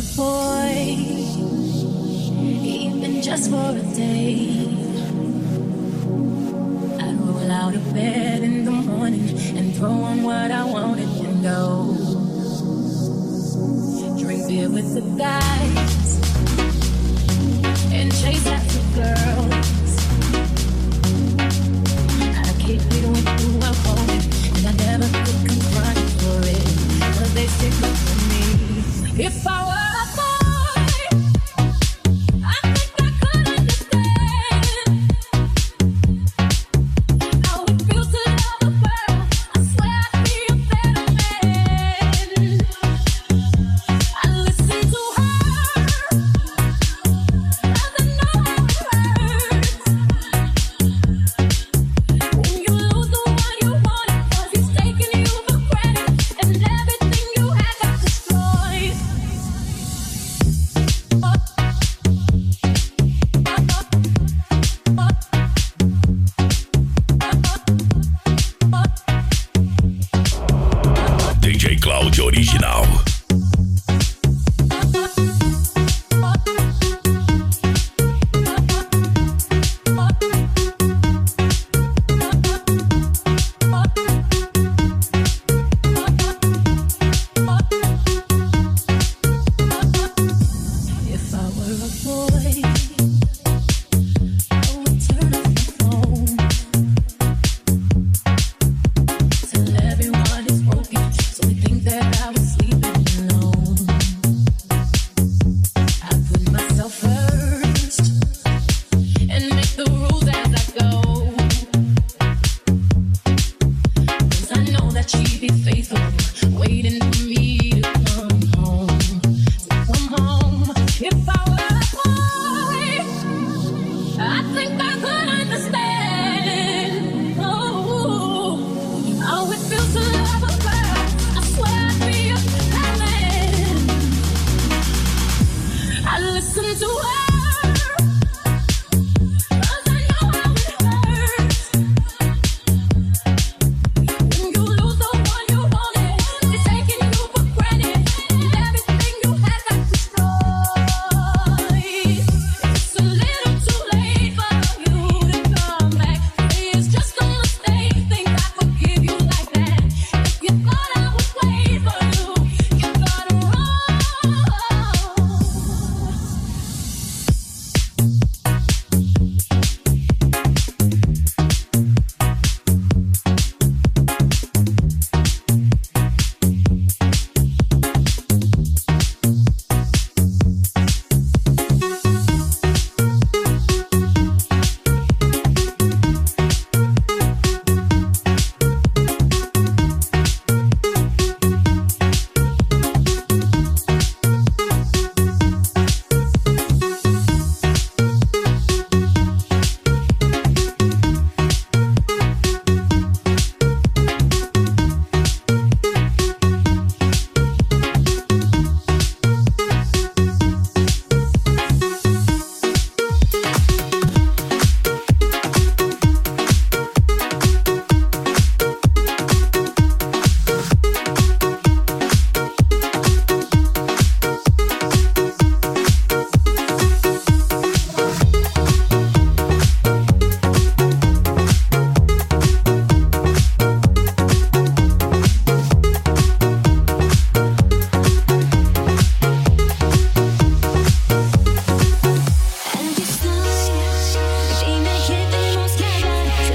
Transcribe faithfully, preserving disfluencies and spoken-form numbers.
boy, even just for a day, I'd roll out of bed in the morning and throw on what I wanted to know. Drink beer with the guys and chase after girls. I keep it with who I'm holding, and I never could confront for it, but they stick up for me. If I were a boy, I think I could understand how it feels to love a girl. I swear I'd be a better man. I listen to her, 'cause I know how it hurts when you lose the one you wanted, 'cause he's taking you for granted, and everything you had got destroyed. D J Claudio Original. If I were a boy, I would turn off my phone, tell everyone it's broken, so they think that I was sleeping alone. I put myself first and make the rules as I go, 'cause I know that she'd be faithful, waiting for me to come home. So come home. If I were a boy, I think I could understand. Oh, how it feels to love a girl. I swear I'd be a bad man. I listen to her.